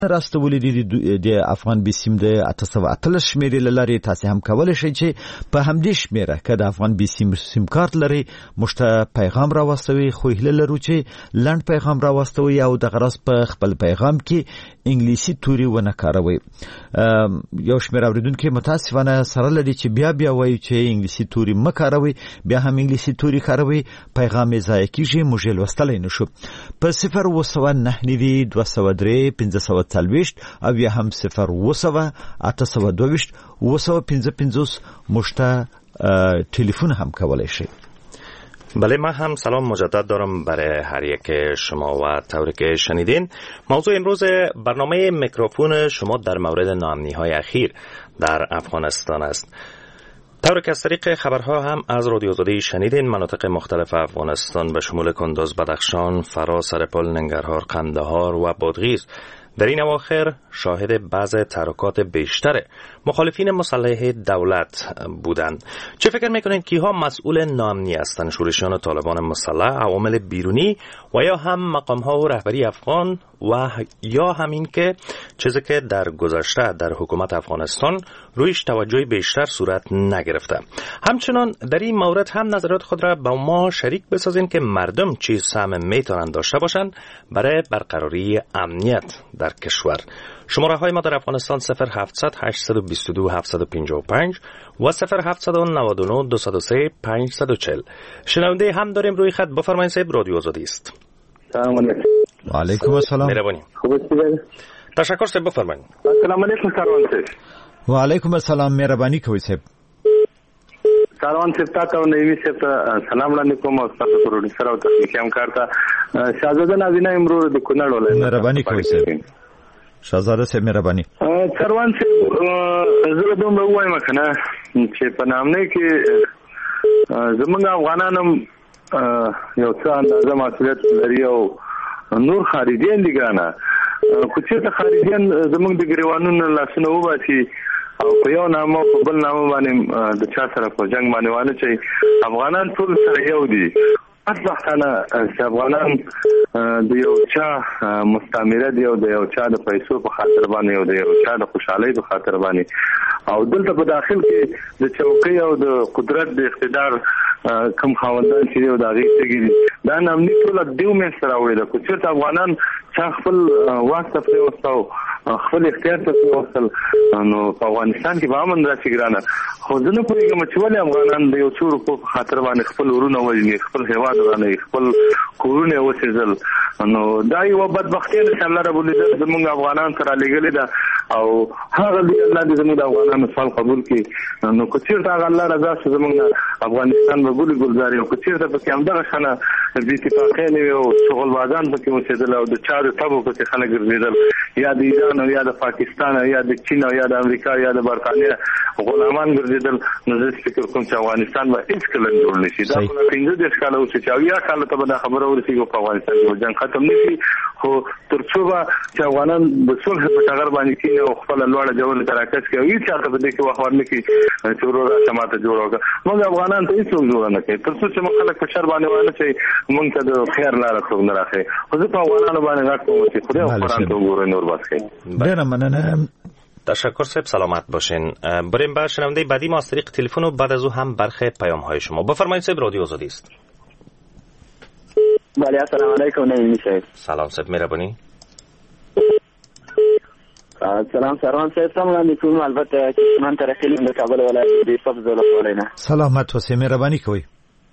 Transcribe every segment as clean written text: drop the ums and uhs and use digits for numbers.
راستولې د افغان بي سیم د 813 شمیرې لري. تاسو هم کولای شئ چې په همدې شمیره کې د افغان بي سیم کارت لري مشته پیغام راوستوي، خو هله لرو چې لنډ پیغام راوستوي او د غرض په خپل پیغام کې انګلیسي توري ونه کاروي. یو شمېر اوریدونکو متاسفانه سره لري چې بیا وایي چې انګلیسي توري مکاروي، بیا هم انګلیسي توري کاروي، پیغام یې ضایع کیږي، موږ یې لوستلی نشو. په 029 203 540 او یا هم 0 822 955 مشته تلفن هم کولای شي. بله، ما هم سلام مجدد دارم برای هر یک شما و طوری که شنیدین. موضوع امروز برنامه میکروفون شما در مورد ناامنی‌های اخیر در افغانستان است. طوری که از طریق خبرها هم از رادیو آزادی شنیدین، مناطق مختلف افغانستان به شمول کندوز، بدخشان، فرا، سرپل، ننگرهار، قندهار و بادغیس در این اواخر شاهد بعض تحرکات بیشتر مخالفین مسلح دولت بودند. چه فکر میکنید کیها مسئول ناامنی هستند؟ شورشیان طالبان مسلح، عوامل بیرونی و یا هم مقام‌ها و رهبری افغان و یا همین که چیزی که در گذشته در حکومت افغانستان رویش توجه بیشتر صورت نگرفته؟ همچنان در این مورد هم نظرات خود را با ما شریک بسازین که مردم چه سهم میتونن داشته باشند برای برقراری امنیت در کشور. شماره های ما در افغانستان 0700 822 755 و 0799 203 540. شنونده هم داریم روی خط. بفرمایید صاحب، رادیو آزادی است. سلام علیکم. و علیکم السلام. مهربانی. خوب هستید؟ تشکر صاحب، بفرمایید. سلام علیکم سروان صاحب. و علیکم السلام، مهربانی کوي صاحب. سروان صاحب تاسو نوې صاحب سلام علیکم او تاسو پروډي سره او تاسو هم کارتا شاهزاده نازینا امرو د کونړ ولایت. مهربانی کوي صاحب. شاهزاده صاحب مهربانی. سروان صاحب زه دومره وایم کنه چې په نامنه کې زمونږ افغانانو یو څه اندازه مسؤلیت لري او نور خارجيان دي ګرانه. خو چې خارجيان زمونږ د ګریوانونو لاسونه وباسي او په یو نامه په بل نامه باندې د چا سره په جنگ باندې وانه چې افغانان ټول سره یو دي. اصلحانه چې افغانان د یو چا مستعمره دی او د یو چا د پیسو په خاطر باندې او د یو چا د خوشحالۍ په خاطر باندې او دلته په داخل کې د چوکۍ او د قدرت د اقتدار کم خاوندان چې یو دغه تګي دا نامني ټول دیو مې سره وړي. خو چې افغانان چې خپل واسطه په وسو خپل اختیار ته وصل نو په افغانستان کې به امن راشي ګرانه. خو ځنه پوهیږم چې ولې افغانان د یو څو په خاطر باندې خپل ورونه وژني، خپل هیواد باندې خپل کورونه وسېزل. نو دا یو بدبختي ده الله رب العزت زموږ افغانان سره لګلې ده او هغه الله دې زموږ افغانانو سوال قبول کړي. نو کو چیرته الله رضا شي زموږ افغانستان به ګل ګلزاري او کو چیرته په کوم دغه خانه د اتفاقي نه او شغل بازان په کې وسېدل او د چارو تبو په کې خلک ګرځیدل، یا د ایران او یا د پاکستان او یا د چین او یا د امریکا یا د برتانیې غلامان ګرځیدل. نو زه فکر کوم چې افغانستان به هیڅ کله جوړ نشي. دا په 15 کال او چې یا کال ته به خبره ورسیږي په افغانستان کې جنگ ختم نشي. خو ترڅو به چې افغانان د صلح په ټغر باندې کې او خپل لوړه جوړه تراکس کوي هیڅ چاته به کې وخت نه کې چې ورور سماته جوړوګه. موږ افغانان ته هیڅ جوړ نه کوي ترڅو چې موږ خلک په شر باندې وانه چې موږ ته د خیر لاره څنګه نه راخي. خو زه په افغانانو باندې غواړم چې خدای قرآن ته وګورئ نور بس کوي. ډیر مننه. تشکر صاحب، سلامت باشین. بریم به شنونده بعدی ما از طریق تلفن و بعد از او هم برخی پیام های شما. بفرمایید صاحب، رادیو آزادی است. بله السلام علیکم. نعیمی صاحب. سلام صاحب، مهربانی. سلام سروان صاحب، سلام علیکم. البته من ترکیلم د کابل ولایت د سبز ولایت. سلامت اوسئ، مهربانی کوئ.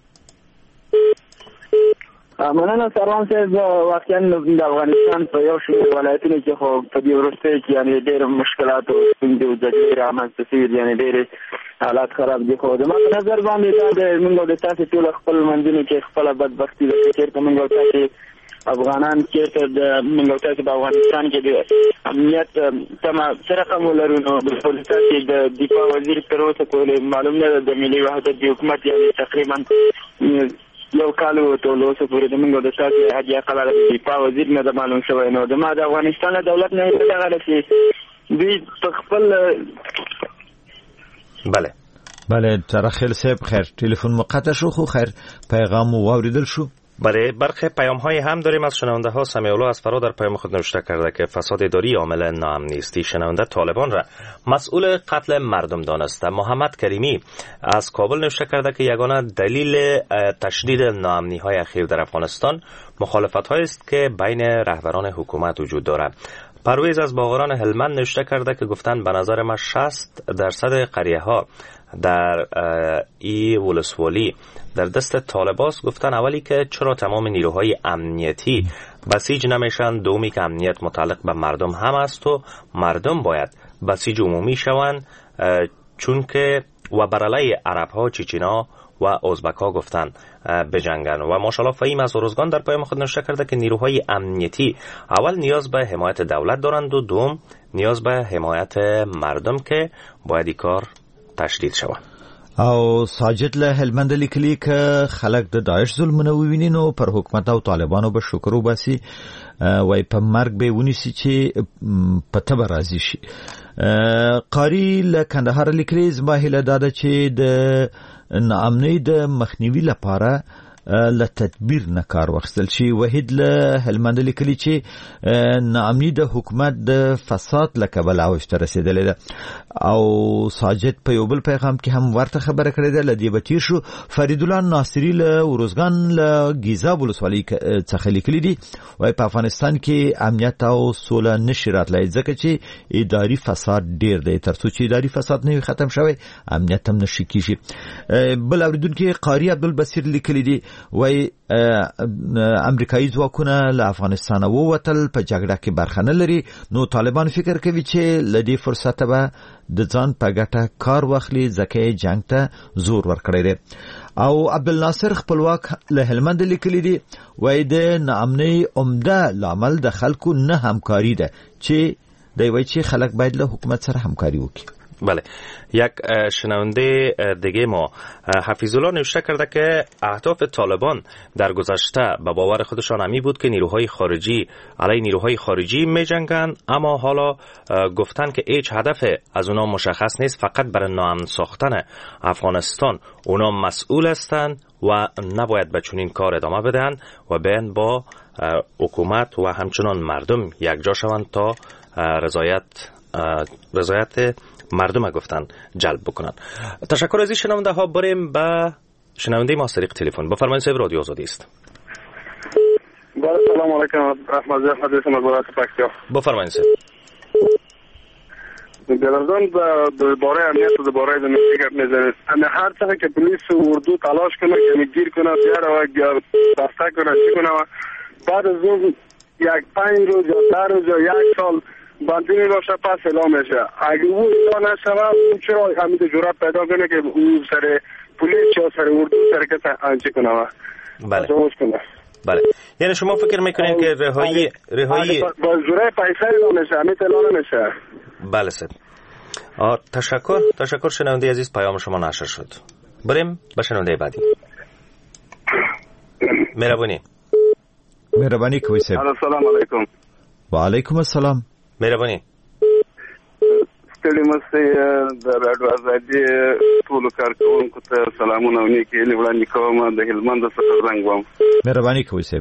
مننه سروان صاحب. واقعا د افغانستان په یو شمېر ولایتونو کې خو په دې وروستیو کې یعنې ډېر مشکلات او ستونزې او جګړې رامنځته شوي دي، یعنې ډېرې حالات خراب دي. خو زما په نظر باندې دا د موږ او د تاسې ټولو خپل منځونو کې خپله بدبختي ده چې چېرته موږ او تاسې افغانان چېرته د موږ او تاسې په افغانستان کې د امنیت تمه څه رقم ولرو. نو بالکل تاسې د دفاع وزیر تر اوسه پورې معلوم نه ده د ملي وحدت د حکومت یعنې تقریبا یو کال ټول اوسه پورې د موږ د تاسې حاجي قلعه د دفاع وزیر نه ده معلوم شوی. نو زما د افغانستان له دولت نه دغه ده چې دوی په خپل بله ترخیل صاحب خیر تلفن مقطع شو، خو خیر پیغام مو واوریدل شو. برای برخی پیام های هم داریم از شنونده ها. سمیع الله از فرا در پیام خود نوشته کرده که فساد اداری عامل ناامنی است. شنونده طالبان را مسئول قتل مردم دانسته. محمد کریمی از کابل نوشته کرده که یگانه دلیل تشدید ناامنی های اخیر در افغانستان مخالفت های است که بین رهبران حکومت وجود دارد. پرویز از باغران هلمند نوشته کرده که گفتن به نظر ما 60% قریه ها در ولسوالی در دست طالباست. گفتن اولی که چرا تمام نیروهای امنیتی بسیج نمیشن، دومی که امنیت متعلق به مردم هم است و مردم باید بسیج عمومی شوند، چون که و برای عرب ها، چیچینا و ازبک ها گفتن بجنگن. و ماشاءالله فهیم از ارزگان در پیام خود نوشته کرده که نیروهای امنیتی اول نیاز به حمایت دولت دارند و دوم نیاز به حمایت مردم که باید این کار تشدید شود. او ساجد له هلمند لیکلی که خلق د داعش ظلمونه وویني نو پر حکومت او طالبانو به شکر وباسي وای په مرګ به ونیسي چې پته به راضي شي. قاری له کندهار لیکلی زما هیله داده چې د ناامنۍ د مخنیوي لپاره له تدبیر نه کار واخیستل شي. وحید له هلمند لیکلی چې ناامني د حکومت د فساد له کبله اوج ته رسېدلې ده. او ساجد په یو بل پیغام کې هم ورته خبره کړې ده. له دې به تېر شو. فرید الله ناصري له ورزګان له ګیزاب ولسوالۍ څخه لیکلي دي، وایي په افغانستان کې امنیت او سوله نشي راتلی ځکه چې اداري فساد ډېر دی. تر څو چې اداري فساد نه وي ختم شوی امنیت هم نشي کېږي. بل اورېدونکي قاری عبدالبصیر لیکلي دي، وای امریکایي ځواکونه له افغانستان ووتل، په جګړه کې برخه نه لري. نو طالبان فکر کوي چې له دې فرصته به د ځان په ګټه کار واخلي ځکه جنگ ته زور ورکړی دی. او عبدالناصر خپلواک له هلمند لیکلی دی، وای د ناامنۍ عمده لامل د خلکو نه همکاري ده چې دی وای چې خلک باید له حکومت سره همکاري وکړي. بله، یک شنونده دیگه ما حفیظ الله نوشته کرده که اهداف طالبان در گذشته به باور خودشان همی بود که نیروهای خارجی علیه نیروهای خارجی می جنگن، اما حالا گفتن که هیچ هدف از اونا مشخص نیست، فقط برای ناامن ساختن افغانستان اونا مسئول هستند و نباید به چنین کار ادامه بدن و بیان با حکومت و همچنان مردم یکجا شوند تا رضایت مردم گفتن جلب بکنن. تشکر از این شنونده ها. بریم به شنونده ما طریق تلفن. بفرمایید صاحب، رادیو آزادی است. سلام علیکم. احمد زاهد هستم از ولایت پکتیا. بفرمایید صاحب. گردان درباره امنیت و درباره زمینی گپ میزنید. هر چقدر که پلیس و اردو تلاش کنه یعنی گیر کنه بیاره و دسته کنه چی کنه و بعد از اون یک 5 روز یا 10 روز یا 1 سال باندینی باشه پس اعلام میشه. اگه او اعلام نشود اون چرا همین جرأت پیدا کنه که اون سر پلیس یا سر اردو حرکت انجام کنه. بله. یعنی شما فکر میکنین که رهایی با جرأت پیسه اعلام میشه، همین اعلام نمیشه. بله صاحب. تشکر شنونده عزیز، پیام شما نشر شد. بریم به شنونده بعدی. مهربانی کوي صاحب. السلام علیکم. و علیکم السلام. مهربانی. ستړي مستي د راډیو ازادي ټول کارکونکو ته سلامونه ونیکي وړاندې کوم. د هلمند څخه زنګ وم. مهرباني کوي صاحب.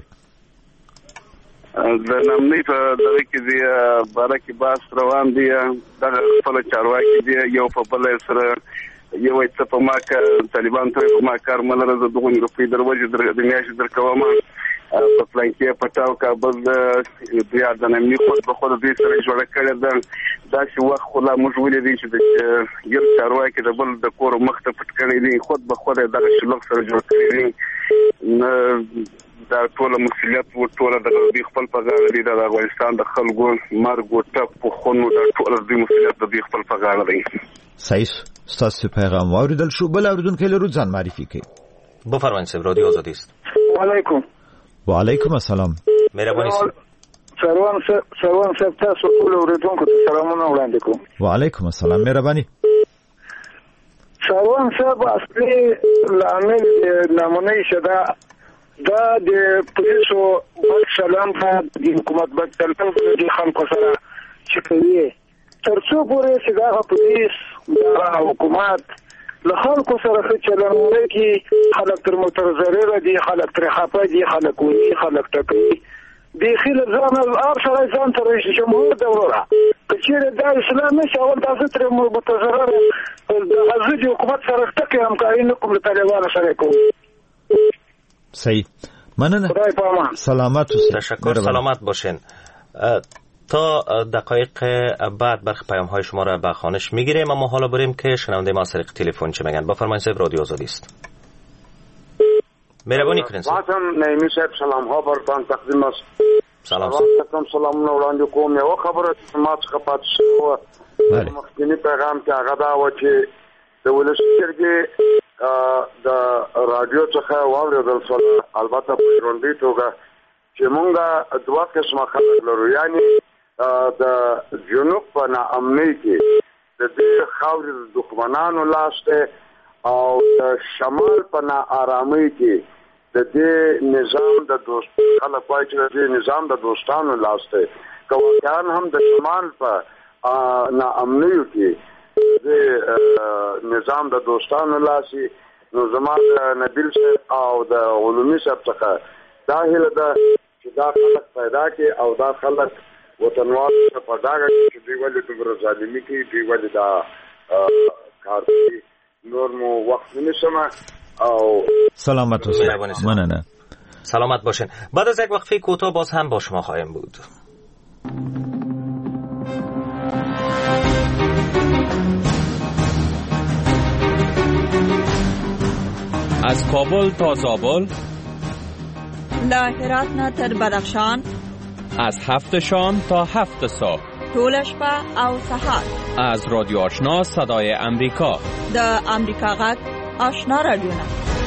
د نامنۍ په دغه کې دی باره کې باس روان دی. دغه خپل چارواکي دی یو په بل سره یو څه په ما کې طالبان ته په ما کار ملره د دغه روپی دروازې د میاشتې درکوم په پلان کې پټاو کابل د بیا د نامنۍ خود به خود دې سره جوړ کړی ده. دا چې وخت خلا موږ ولیدې چې د یو چارواکي د بل د کور مخ ته پټ کړی دی، خود به خود دغه شلوغ سره جوړ کړی دی. دا ټول مسؤلیت و ټول د خپل په غاړه دی. د افغانستان د خلکو مرګ او ټپ خونو د ټول د مسؤلیت د خپل په غاړه دی. صحیح. ستاسو پیغام واوریدل شو. بل اوریدونکو لرو ځان معرفي کړئ. بفرمایئ صاحب، رادیو آزادی است. علیکم. و علیکم السلام. مهرباني سروان صاحب تاسو ټول اوریدونکو ته سلامونه وړاندې کوم. و علیکم السلام. مهرباني. سروان صاحب اصلي لامل نمونه شدا دا د پولیسو سلام په حکومت باندې د خلکو سره چې کوي تر څو پورې چې دا پولیس د حکومت له خلکو سره ښه چلند وکړي. خلک تر متضرره دي، خلک ترې خفه دي، خلک وني، خلک ټکوي. بیخي له ځانه هر سړی ځان ته رئیس جمهور ده وروره. که چېرې دا اسلام نه شي اول دا زه ترې متضرره دغه زه د حکومت سره ټکې همکاري نه کوم، له طالبانو سره کوم. صحیح، مننه. خدای په امان. سلامت اوسئ. تشکر، سلامت باشین. تا دقایق بعد برخی پیام های شما را به خوانش میگیریم، اما حالا بریم که شنونده ما از طریق تلفن چه میگن. بفرمایید صاحب، رادیو آزادی است. مهربانی کنید. واسم نعیمی صاحب سلام ها برتان تقدیم است. سلام. سلام وړاندې کوم. یو خبره چې ما څخه پاتې شوه مخکینی پیغام کې هغه دا و چې د ولس جرګې د رادیو څخه واورېدل شول، البته په ژوندۍ توګه، چې مونږه دوه قسمه خلک لرو، یعنی د جنوب په ناامنۍ کې د دې خاورې د دښمنانو لاس دی او د شمال په ناارامۍ کې د دې نظام د دوست خلک وایي چې د دې نظام د دوستانو لاس دی. که واقعا هم د شمال په ناامنیو کې د نظام د دوستانو لاسي، نو زما د نبیل صاحب او د علومي صاحب څخه دا هیله ده چې دا خلک پیدا کړي او دا خلک وطنوال په ډاګه کې چې دوی ولې دومره ظالمي کوي، دوی ولې دا کار کوي. نور مو وقت نمیشم او سلامت اوسید. مننه. سلامت باشین. بعد از یک وقفه کوتاه باز هم با شما خواهیم بود. از کابل تا زابل، له هرات نه تر بدخشان، از 7 شام تا 7 صبح، ټول شپه او سهار. از رادیو آشنا صدای امریکا، د امریکا غږ آشنا رادیوونه.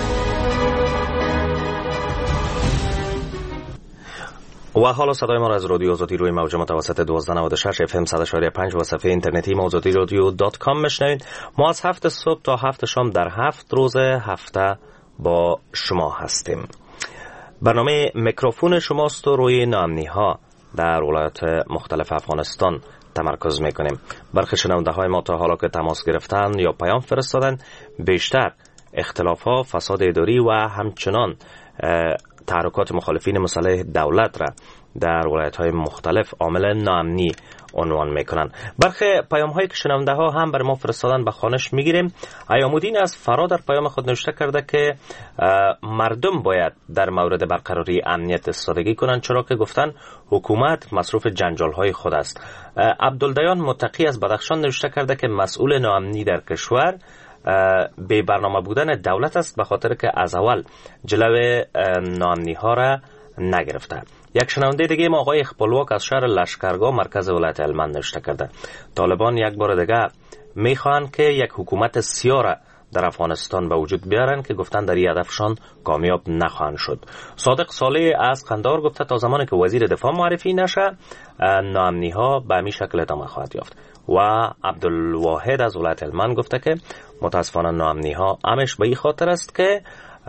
و حالا صدای ما را از رادیو آزادی روی موج متوسط 1296 FM 100.5 و صفحه اینترنتی azadiradio.com میشنوید. ما از 7 صبح تا 7 شام در 7 روز هفته با شما هستیم. برنامه میکروفون شماست و روی ناامنی ها در ولایات مختلف افغانستان تمرکز میکنیم. برخی شنونده های ما تا حالا که تماس گرفتن یا پیام فرستادن، بیشتر اختلاف ها، فساد اداری و همچنان تحرکات مخالفین مسلح دولت را در ولایت‌های مختلف عامل ناامنی عنوان میکنن. برخی پیام هایی که شنونده ها هم بر ما فرستادن به خوانش میگیریم. ایام‌الدین از فرا در پیام خود نوشته کرده که مردم باید در مورد برقراری امنیت ایستادگی کنند، چرا که گفتن حکومت مصروف جنجال های خود است. عبدالدیان متقی از بدخشان نوشته کرده که مسئول ناامنی در کشور به برنامه بودن دولت است، به خاطر که از اول جلوه ناامنی ها را نگرفته. یک شنونده دیگه ما آقای خپلواک از شهر لشکرگاه مرکز ولایت هلمند نوشته کرده طالبان یک بار دیگه میخوان که یک حکومت سیاه را در افغانستان به وجود بیارن که گفتن در این هدفشان کامیاب نخواهند شد. صادق صالح از قندهار گفته تا زمانی که وزیر دفاع معرفی نشه ناامنی ها به همین شکل ادامه خواهد یافت. و عبدالواحد از ولایت هلمند گفته که متاسفانه ناامنی ها همش به این خاطر است که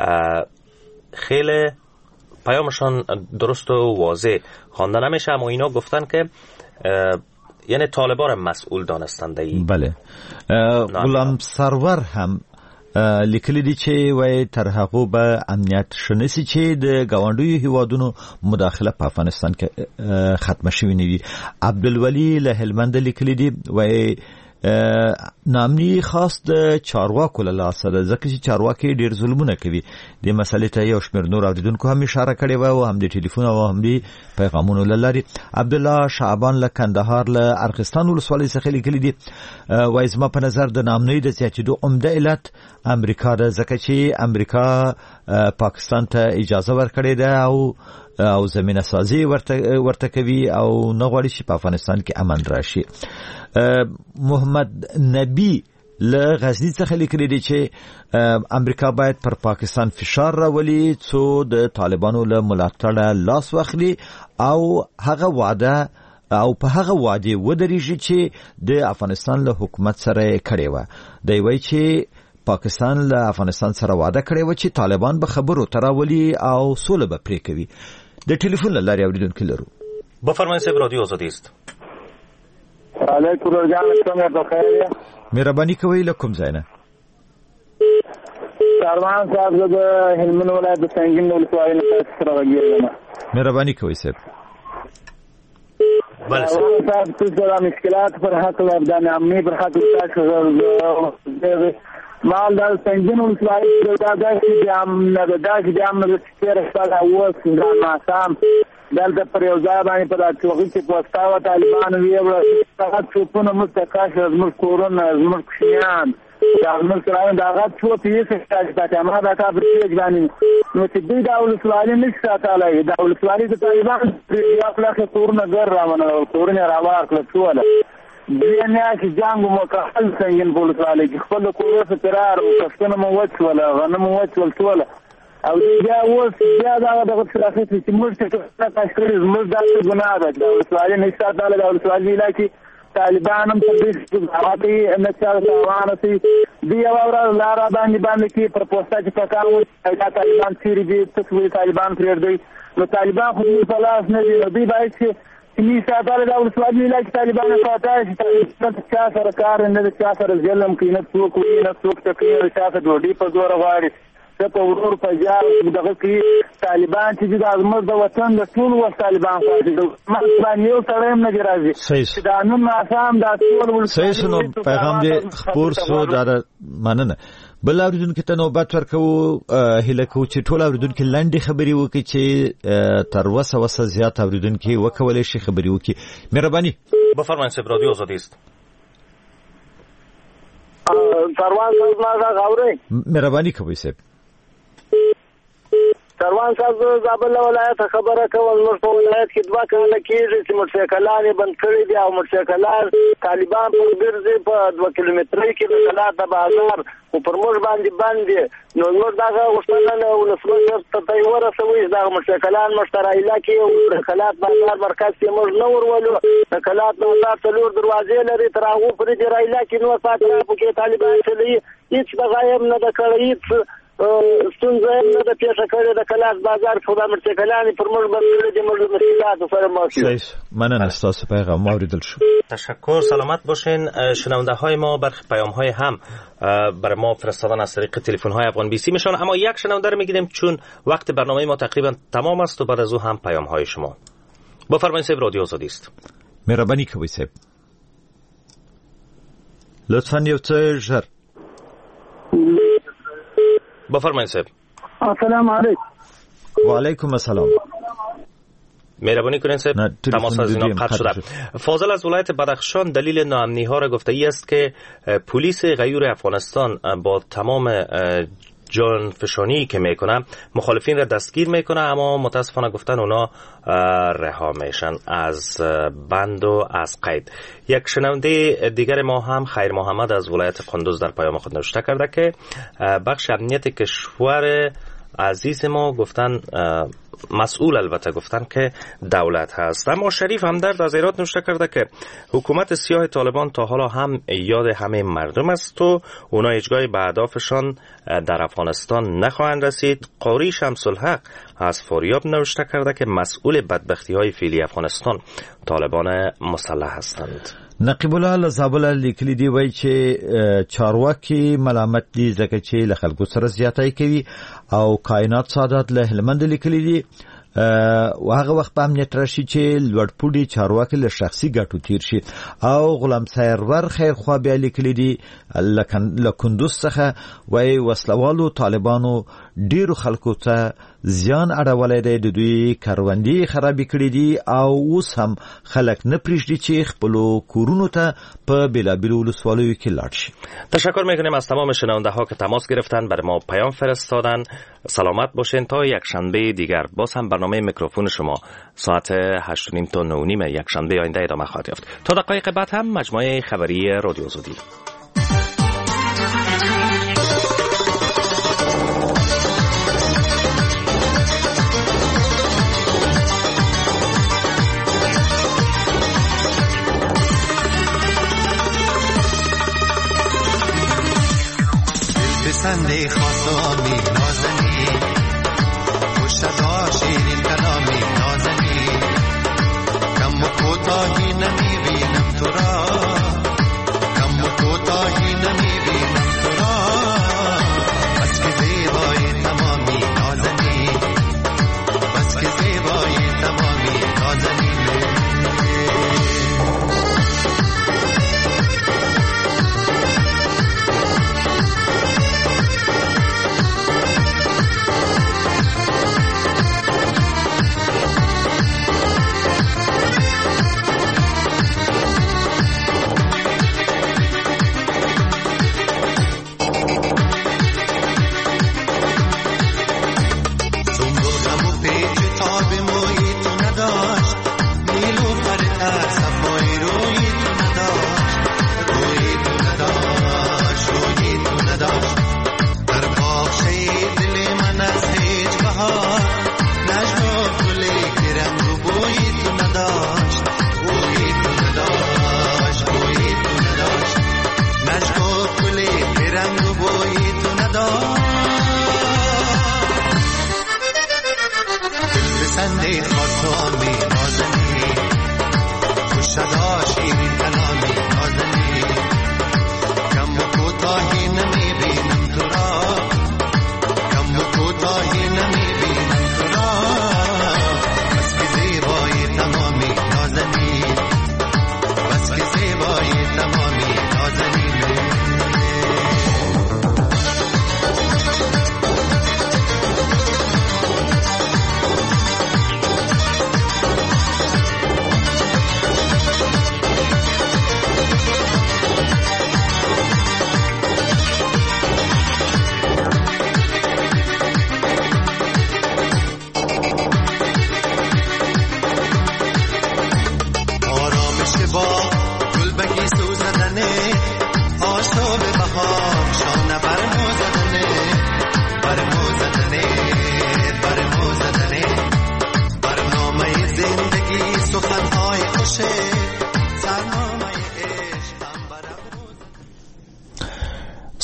خیلی پیامشان درست و واضح خوانده نمیشه، اما اینا گفتن که یعنی طالبان مسئول دانستند. بله. غلام سرور هم لیکلی دی چې وای تر هغه به امنیت شناسی چې د گاونډیو هیوادونو مداخله په افغانستان کې ختم شوی نه وي. عبدالولی له هلمند لیکلی دی وای نامنی خاص د چارواکو له لاسه ده، ځکه چې چارواکي ډیر ظلمونه کوي. د مسلې ته یو شمېر نور اوریدونکو هم اشاره کړې و او هم د ټلیفون او هم د پیغامونو له لارې. عبدالله شعبان له کندهار له ارغستان ولسوالۍ څخه لیکلي دي وایي زما په نظر د نامنۍ د زیاتېدو عمده علت امریکا ده، ځکه چې امریکا پاکستان ته اجازه ورکړې ده او زمینه سازي ورته کوي او نه غواړي چې په افغانستان کې امن راشي. محمد نبی له غزنی څخه لیکلی دی چې امریکا باید پر پاکستان فشار راولي څو د طالبانو له ملاتړه لاس واخلي او هغه وعده او په هغه وعده ودرېږي چې د افغانستان له حکومت سره کړې و. دی وایي چې پاکستان له افغانستان سره وعده کړې و چې طالبان به خبرو تراولي او سوله به پرې کوي. د ټلیفون له لارې اوریدونکو لرو. بفرمایید صاحب، رادیو آزادی است. علیکم السلام، څنګه بخیر؟ مهرباني کوئ له کوم ځای نه؟ کاروان صاحب د هلمند ولایت د سنگین ولسوالۍ نه سره راغلی. مهرباني کوئ صاحب. بله صاحب څه مشکلات پر حق د امني پر حق تاسو مال د سنگین ولسوالۍ د داسې د امن د تیر سره اوس د ماسام دلته پر یو ځای باندې په دغه کې پوسټاو طالبان ویل هغه څوپونه مستقاش زموږ کورونه زموږ کشمیان دا زموږ سره دا هغه څو پیسې چې ما دا کار پرې ځانې نو چې دوی دا ولسوالۍ نشي ساتلای دا ولسوالۍ د طالبان په خپل کورونه ګر راونه کورونه راوار کړل ټول دوی نه چې جنگ مکمل څنګه په ولسوالۍ کې خپل کورونه فرار او کښتونه مو وچول غنم وچول ټول او بیا اوس بیا دغه خلاصې چې موږ ته تاسو موږ دا ګناه ده د ولسوالۍ نه ساتل د ولسوالۍ علاقې طالبان هم په دې حالاتي نه چاوانه سي دی او لار باندې کې پر پوسټه چې پکاو دا طالبان سری دي څو طالبان پرېږ دی نو طالبان خو په لاس نه دی دوی باید چې می ساتل د ولسوالۍ علاقې طالبان ساتي چې چا سره کار نه د چا سره ظلم کوي نه څوک نه څوک تکلیف چا ته ډوډۍ په زور غواړي په ورور په جار دغه کې طالبان چې د ازمر د وطن د ټول و طالبان فاضي مثلا یو سره نه راځي دا نن آسام دا ټول صحیح نو پیغام دې خبر سو دا مننه بل اوریدونکو ته نوبت ورکو هله کو چې ټول اوریدونکو لنډي خبري وکړي چې تر وسه زیات اوریدونکو وکولې شي خبري وکړي مهرباني بفرمایئ سب رادیو آزادی است سروان صاحب ما غاوري مهرباني کوي سب سروان صاحب زابل ولایت خبره کوم نو په ولایت کې دوا کله کېږي چې موټرسایکلان بند کړی دي او موټرسایکلان طالبان پر ګرځي په 2 کیلومترۍ کې د کلا د بازار او پر موږ باندې نو نور دغه وسلانه ولسمشر ته ورسوي دا موټرسایکلان مشترایلا کې او کلات بازار مرکز کې موږ نور ولو کلات نو تاسو دروازې لري تر هغه پر دې رایلا کې نو ساتره په کې طالبان چلی هیڅ بغایم نه د کړی ستونزه نه د پیښه کړې د کلاس بازار په دامرته کلانې پر موږ باندې د موږ مشکلات سره مواجه مننه تاسو پیغام اوریدل شو تشکر سلامت باشین شنونده های ما برخی پیام های هم برای ما فرستادن از طریق تلفن های افغان بیسی میشن اما یک شنونده رو میگیریم چون وقت برنامه ما تقریبا تمام است و بعد از او هم پیام های شما بفرمایید صاحب رادیو آزادی است مهربانی کوي صاحب لطفا یو څه ژر بفرمایید صاحب السلام علیکم و علیکم السلام مهربانی کنید صاحب تماس از اینا قطع شده فاضل از ولایت بدخشان دلیل ناامنی ها را گفته ای است که پلیس غیور افغانستان با تمام جانفشانی که میکنه مخالفین را دستگیر میکنه اما متاسفانه گفتن اونا رها میشن از بند و از قید. یک شنونده دیگر ما هم خیر محمد از ولایت قندوز در پیام خود نوشته کرده که بخش امنیت کشور عزیز ما گفتن مسئول البته گفتن که دولت هست. اما شریف همدرد از ایران نوشته کرده که حکومت سیاه طالبان تا حالا هم یاد همه مردم است و اونا هیچگاه به اهدافشان در افغانستان نخواهند رسید. قاری شمس الحق از فاریاب نوشته کرده که مسئول بدبختی های فعلی افغانستان طالبان مسلح هستند. نقیب الله لزابل لیکلی دی وای چې چارواکي ملامت دي ځکه چې له خلکو سره زیاتای کوي او کائنات سعادت له هلمند لیکلی دی هغه وخت په امنیت راشي چې لوړپوړي چارواکي له شخصي ګټو تیر شي او غلام سرور خیر خوا بیا لیکلی دی له کندوز څخه وای وسلوالو طالبانو ډیرو خلکو ته زیان اړولای دی د دوی کاروندې خرابې کړې دي او اوس هم خلک نه پریږدي چې خپل کورونو ته په بېلابېلو ولسوالیو کې لاړ شي. تشکر میکنیم از تمام شنونده ها که تماس گرفتن برای ما پیام فرستادن. سلامت باشین تا یک شنبه دیگر باز هم برنامه میکروفون شما ساعت 8:30 تا 9:30 یک شنبه آینده ادامه خواهد یافت. تا دقایق بعد هم مجموعه خبری رادیو آزادی. سنده خاصامی نازنی پشت دا شیرین کلامی نازنی کم و کوتاهی نمیبینم تو را کم و کوتاهی نمیبینم تو را از که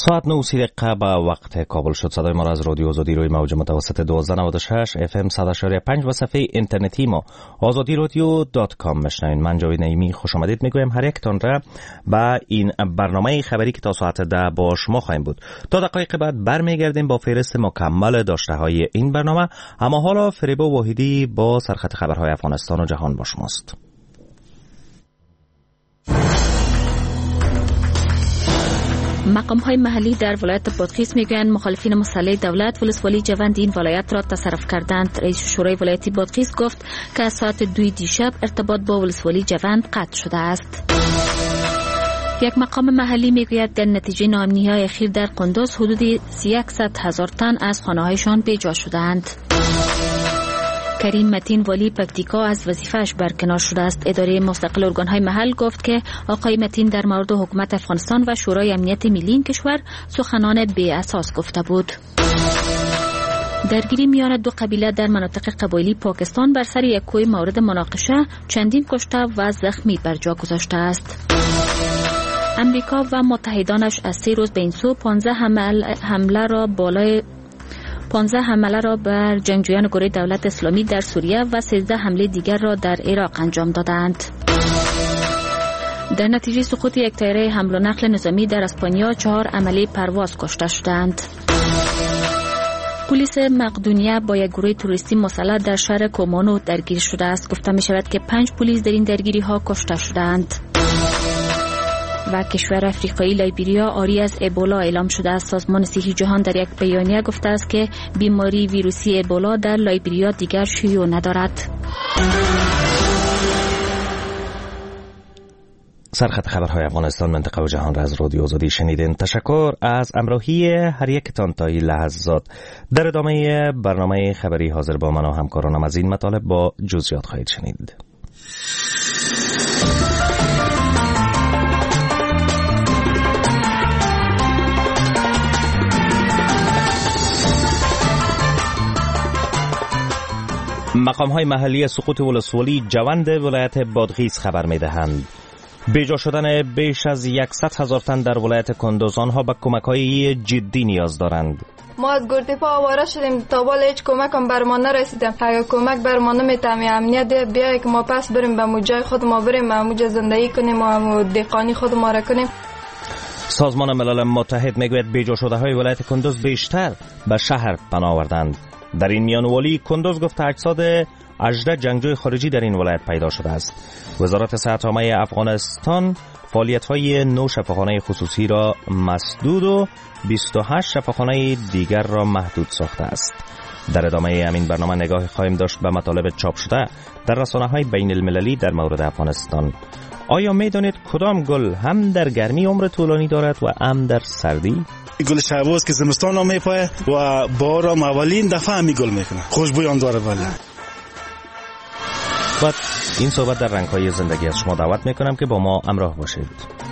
ساعت 9:30 به وقت کابل شد. صدای ما را از رادیو آزادی روی موج متوسط 1296 FM 100.5 و صفحه اینترنتی ما azadiradio.com مشنوین. من جاوید نعیمی خوش آمدید میگویم هر یکتان را به این برنامه خبری که تا ساعت 10 با شما خواهیم بود. تا دقایق بعد برمیگردیم با فهرست مکمل داشته های این برنامه. اما حالا فریبا واحدی با سرخط خبرهای افغانستان و جهان با شماست. مقام‌های محلی در ولایت بادغیس میگویند مخالفین مسلح دولت ولسوالی جوند این ولایت را تصرف کردند. رئیس شورای ولایتی بادغیس گفت که از ساعت 2 دیشب ارتباط با ولسوالی جوند قطع شده است. یک مقام محلی میگوید در نتیجه ناامنی‌های اخیر در قندوز حدود 100,000 تن از خانه‌هایشان بی‌جا شدند. کریم متین والی پکتیکا از وظیفه‌اش برکنار شده است. اداره مستقل ارگان‌های محل گفت که آقای متین در مورد حکومت افغانستان و شورای امنیت ملی این کشور سخنان بی اساس گفته بود. درگیری میان دو قبیله در مناطق قبایلی پاکستان بر سر یک کوی مورد مناقشه چندین کشته و زخمی بر جا گذاشته است. امریکا و متحدانش از 3 روز به این سو 15 حمله را بر جنگجویان گروه دولت اسلامی در سوریه و 13 حمله دیگر را در عراق انجام دادند. در نتیجه سقوط یک طیاره حمل و نقل نظامی در اسپانیا 4 عمله پرواز کشته شدند. پلیس مقدونیه با یک گروه توریستی مسلح در شهر کومانو درگیر شده است. گفته می شود که 5 پلیس در این درگیری ها کشته شدند. و کشور افریقایی لایبریا عاری از ابولا اعلام شده است. سازمان صحی جهان در یک بیانیه گفته است که بیماری ویروسی ابولا در لایبریا دیگر شیوع ندارد. سرخط خبرهای افغانستان منطقه و جهان را از رادیو آزادی شنیدین. تشکر از همراهی هر یکتان تا این لحظات. در ادامه برنامه خبری حاضر با من و همکارانم از این مطالب با جزئیات خواهید شنید. مقام‌های محلی سقوط ولسوالی جوند ولایت بادغیس خبر می‌دهند. بیجا شدن بیش از 100,000 تن در ولایت کندوز، آنها به کمک‌های جدی نیاز دارند. ما از گردپا آواره شدیم تا بالا هیچ کمک هم بر ما نرسیدم. اگر کمک بر ما نمیتم امنیت بیای که ما پس بریم به موجای خود ما بریم موجه زندگی کنیم و دهقانی خود ما را کنیم. سازمان ملل متحد میگوید بیجا شده های ولایت کندوز بیشتر به شهر پناه آوردند. در این میان والی کندوز گفت اجساد 18 جنگجوی خارجی در این ولایت پیدا شده است. وزارت صحت عامه افغانستان فعالیت‌های 9 شفاخانه خصوصی را مسدود و 28 شفاخانه دیگر را محدود ساخته است. در ادامه همین برنامه نگاهی خواهیم داشت به مطالب چاپ شده در رسانه‌های بین المللی در مورد افغانستان. آیا می‌دانید کدام گل هم در گرمی عمر طولانی دارد و هم در سردی؟ گل شعباز که زمستان هم میپایه و بارم اولین دفعه همی گل میکنه، خوشبوی هم داره. ولی بعد این صحبت در رنگ‌های زندگی از شما دعوت میکنم که با ما همراه باشید.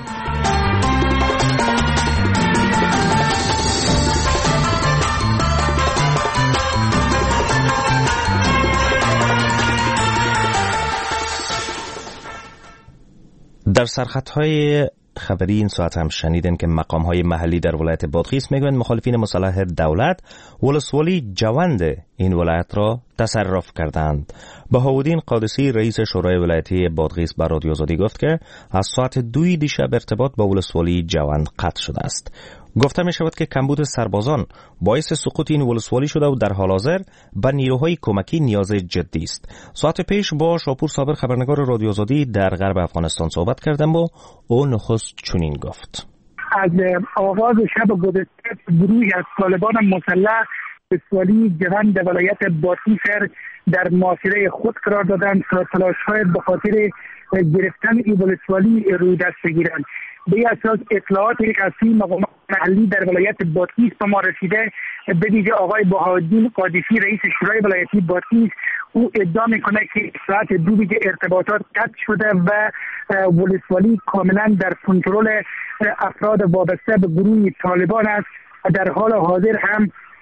در سرخطهای خبری این ساعت هم شنیدن که مقام‌های محلی در ولایت بادغیس میگویند مخالفین مسلح دولت ولسوالی جوند این ولایت را تصرف کردند. بهاءالدین قادسی رئیس شورای ولایتی بادغیس به رادیو آزادی گفت که از ساعت 2 دیشب ارتباط با ولسوالی جوند قطع شده است. گفته می شود که کمبود سربازان باعث سقوط این ولسوالی شده و در حال حاضر به نیروهای کمکی نیاز جدی است. ساعت پیش با شاپور صابر خبرنگار رادیو آزادی در غرب افغانستان صحبت کردم و او نخست چنین گفت: از آغاز شب گذشته گروهی از طالبان مسلح ولسوالی جوند ولایت بادغیس در محاصره خود قرار دادند تا تلاش‌های به خاطر گرفتن این ولسوالی روی دست بگیرند. به اساس اطلاعات رسمی مقامات محلی در ولایت بادغیس به ما رسیده، به ویژه آقای بهاءالدین قادسی رئیس شورای ولایتی بادغیس، او ادعا میکنه که ساعت 2 ارتباطات قطع شده و ولسوالی کاملا در کنترل افراد وابسته به گروه طالبان است. در حال حاضر هم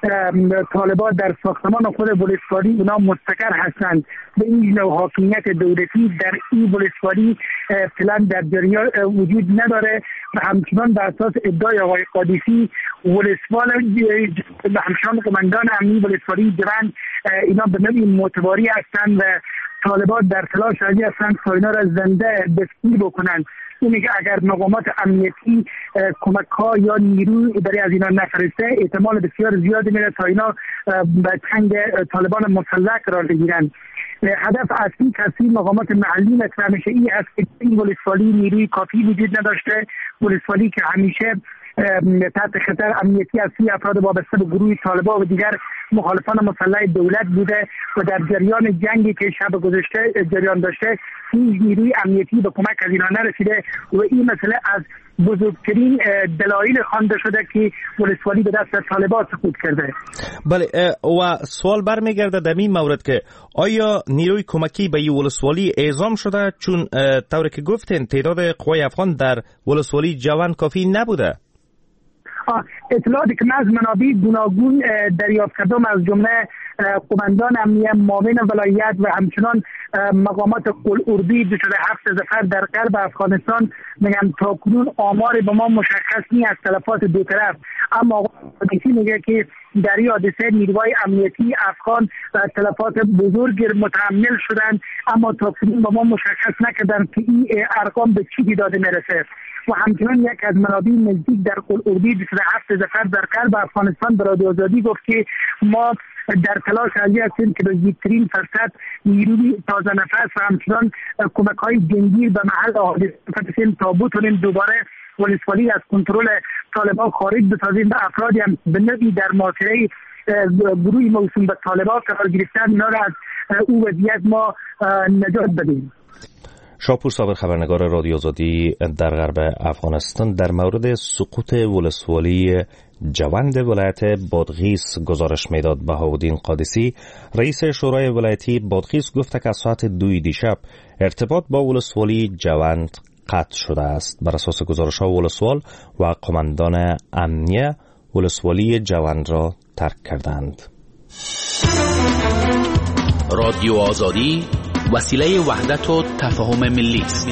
طالبان در ساختمان خود ولسوالی اونا مستقر هستند به این نوع حاکمیت دولتی در این ولسوالی فعلا در جریان وجود نداره و همچنان بر اساس ادعای آقای قادسی ولسوال همچنان قماندان امنی ولسوالی جوند اینا به نوعی معتباری هستند و طالبان در تلاش هستند تا اینا را زنده دستگیر بکنند. اینه که اگر مقامات امنیتی کمک ها یا نیروی برای از اینا نفرسته احتمال بسیار زیادی میره تا اینا به تنگ طالبان مسلح قرار بگیرند. هدف اصلی تصویر مقامات محلی مثل همیشه این است که این ولسوالی نیروی کافی وجود نداشته، ولسوالی که همیشه تحت خطر امنیتی از سوی افراد وابسته به گروه طالبان و دیگر مخالفان مسلح دولت بوده و در جریان جنگی که شب گذشته جریان داشته هیچ نیروی امنیتی به کمک از اینا نرسیده و این مسئله از بزرگترین دلایل خوانده شده که ولسوالی به دست طالبان سقوط کرده. بله و سوال برمیگرده در این مورد که آیا نیروی کمکی به این ولسوالی اعزام شده؟ چون طوری که گفتین تعداد قوای افغان در ولسوالی جوان کافی نبوده. اطلاعاتی که من از منابع گوناگون دریافت کردم از جمله قماندان امنیه معاون ولایت و همچنان مقامات قلعه‌ای 27 ظفر در غرب افغانستان میگن تاکنون آماری به ما مشخص نیست از تلفات دو طرف، اما قادسی میگه که در این حادثه نیروهای امنیتی افغان تلفات بزرگ متحمل شدند، اما تاکنون به ما مشخص نکردند که این ارقام به چی تعداد میرسه. و همچنان یک از منابع نزدیک در قلعه‌ای 27 ظفر در غرب افغانستان به رادیو آزادی گفت که ما در تلاش هستیم که به زودترین فرصت نیروی تازه نفس و همچنان کمک‌های جنگی به محل حادثه بفرستیم تا بتونیم دوباره ولسوالی از کنترل طالبان خارج بسازیم و افرادی هم به نوعی در محاصره گروهی موسوم به طالبان قرار گرفتن اینا را از او وضعیت ما نجات بدیم. شاپور صابر خبرنگار رادیو آزادی در غرب افغانستان در مورد سقوط ولسوالی جوند ولایت بادغیس گزارش میداد. بهاءالدین قادسی رئیس شورای ولایتی بادغیس گفت که از ساعت 2 دیشب ارتباط با ولسوالی جوند قطع شده است. بر اساس گزارش ها ولسوال و قماندان امنیه ولسوالی جوند را ترک کردند. رادیو آزادی وسیله وحدت و تفاهم ملی است.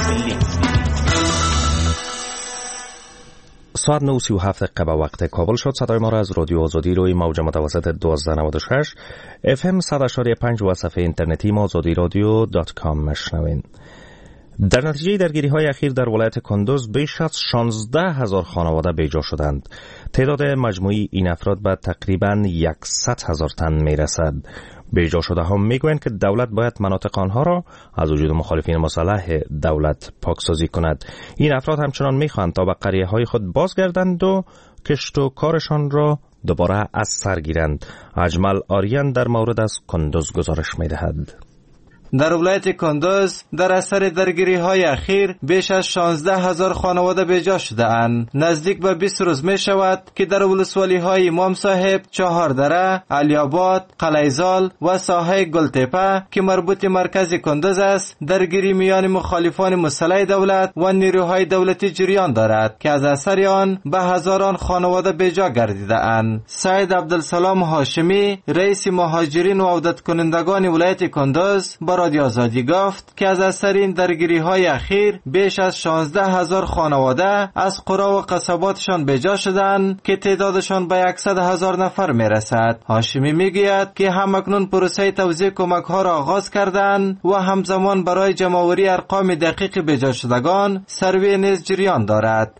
ساعت 9:37 به وقت کابل شد. صدای ما را از رادیو آزادی روی موج متوسط 1296 FM 100.5 و صفحه اینترنتی ما azadiradio.com مشنوین. در نتیجه درگیری های اخیر در ولایت کندوز بیش از 16,000 خانواده بیجا شدند. تعداد مجموعی این افراد به تقریباً 100,000 تن می رسد. بیجا شده هم می گویند که دولت باید مناطق آنها را از وجود مخالفین مسلح دولت پاکسازی کند. این افراد همچنان می خواهند تا به قریه های خود بازگردند و کشت و کارشان را دوباره از سر گیرند. اجمل آریان در مورد از کندوز گزارش می دهد. در ولایت کندوز در اثر درگیری های اخیر بیش از 16,000 خانواده بیجا شده اند. نزدیک به 20 روز می شود که در ولسوالی های امام صاحب، چهاردره، علی‌آباد، قلیزال و ساحه گلتپه که مربوط مرکز کندوز است درگیری میان مخالفان مسلح دولت و نیروهای دولتی جریان دارد که از اثر آن به هزاران خانواده بیجا گردیده اند. سید عبدالسلام هاشمی رئیس مهاجرین و عودت کنندگان ولایت کندوز رادیو آزادی گفت که از اثر این درگیری های اخیر بیش از 16,000 خانواده از قرى و قصباتشان بیجا شدند که تعدادشان به 100,000 نفر می رسد. هاشمی می گوید که همکنون پروسه توزیع کمک ها را آغاز کردند و همزمان برای جمع‌آوری ارقام دقیق بیجا شدگان سروی نیز جریان دارد.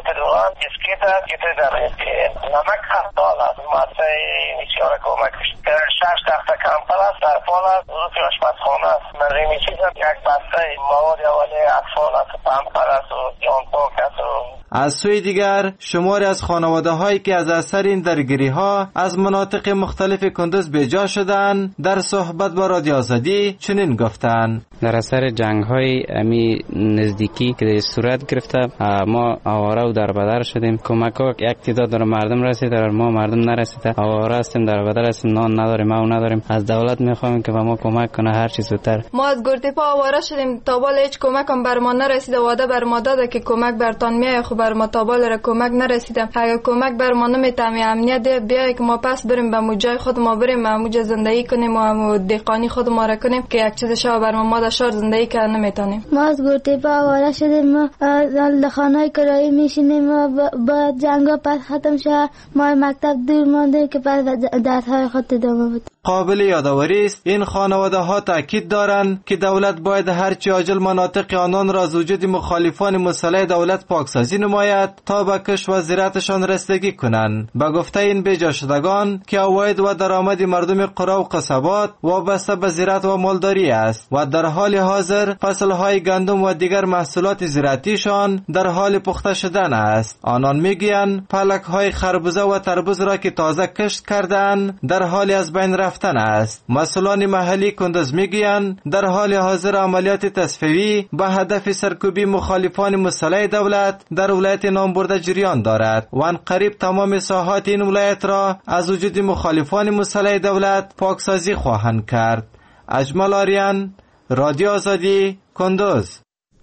نمک خطال است ماسه نیچیاره کمک در 6 تخته کمپل است در فال است روزی آشپزخانه است مرمی چیز یک بسته مواد اولی اطفال است پمپر است و جان پاک است. از سوی دیگر شماری از خانواده هایی که از اثر این درگیری ها از مناطق مختلف کندوز بیجا شدند در صحبت با رادیو آزادی چنین گفتند: در اثر جنگ های امی نزدیکی که صورت گرفته ما آواره و در بدر شدیم. کمک ها یک تعداد در مردم رسید، در ما مردم نرسیده. آواره هستیم، در بدر هستیم، نان نداریم، ما نداریم. از دولت میخوایم که به ما کمک کنه هر چیز زودتر. ما از گردپا آواره شدیم، تا بالا هیچ کمک هم بر ما نرسیده. وعده بر ما داده که کمک برتان میاد، خب بر ما تا بالا را کمک نرسیده. اگه کمک بر ما نمیتامه امنیت بیای که ما پس بریم به موجای خود ما بریم موجه زندگی کنیم و دهقانی خود ما را کنیم که یک چیز شو بر ما در شهر زندگی کردن نمیتونیم. ما از گردپا آواره شدیم، ما در خانه‌های کرایی میشینیم و با جنگا پس ختم شد ما مکتب دور ماندیم که پس درس‌های خود ادامه بود. قابل یادآوری است این خانواده ها تاکید دارند که دولت باید هرچه عاجل مناطق آنان را از وجود مخالفان مسلح دولت پاکسازی نماید تا به کشت و زراعتشان رسیدگی کنند. به گفته این بیجا شدگان که عواید و درآمد مردم قرا و قصبات وابسته به زراعت و مالداری است و در حال حاضر فصلهای گندم و دیگر محصولات زراعتیشان در حال پخته شدن است. آنان میگویند پلک‌های خربزه و تربوز را که تازه کشت کردند در حال از بین رفتن است. مسئولان محلی کندز میگویند در حال حاضر عملیات تصفیه‌ای به هدف سرکوبی مخالفان مسلح دولت در ولایت نامبرده جریان دارد و عنقریب تمام ساحات این ولایت را از وجود مخالفان مسلح دولت پاکسازی خواهند کرد. اجمل آریان، رادیو آزادی، کندز.